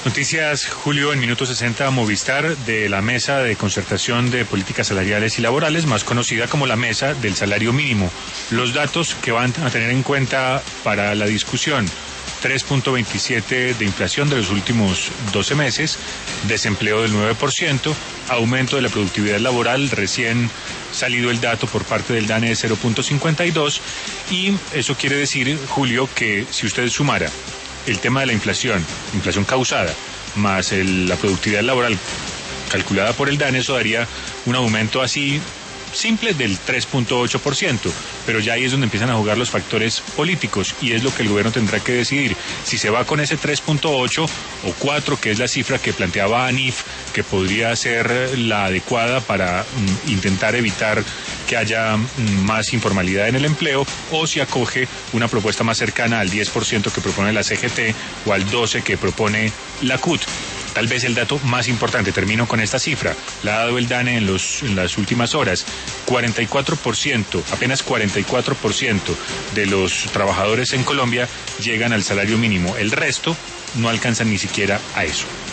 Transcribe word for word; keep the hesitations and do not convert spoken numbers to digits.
Noticias, Julio, en Minuto sesenta, Movistar, de la Mesa de Concertación de Políticas Salariales y Laborales, más conocida como la Mesa del Salario Mínimo. Los datos que van a tener en cuenta para la discusión: tres punto veintisiete de inflación de los últimos doce meses, desempleo del nueve por ciento, aumento de la productividad laboral, recién salido el dato por parte del DANE de cero punto cincuenta y dos, y eso quiere decir, Julio, que si usted sumara el tema de la inflación, inflación causada, más el, la productividad laboral calculada por el DANE, eso daría un aumento así simple del tres punto ocho por ciento, pero ya ahí es donde empiezan a jugar los factores políticos y es lo que el gobierno tendrá que decidir, si se va con ese tres punto ocho o cuatro, que es la cifra que planteaba ANIF, que podría ser la adecuada para mm, intentar evitar que haya mm, más informalidad en el empleo, o si acoge una propuesta más cercana al diez por ciento que propone la C G T o al doce por ciento que propone la C U T. Tal vez el dato más importante, termino con esta cifra, la ha dado el DANE en, los, en las últimas horas: cuarenta y cuatro por ciento, apenas cuarenta y cuatro por ciento de los trabajadores en Colombia llegan al salario mínimo, el resto no alcanzan ni siquiera a eso.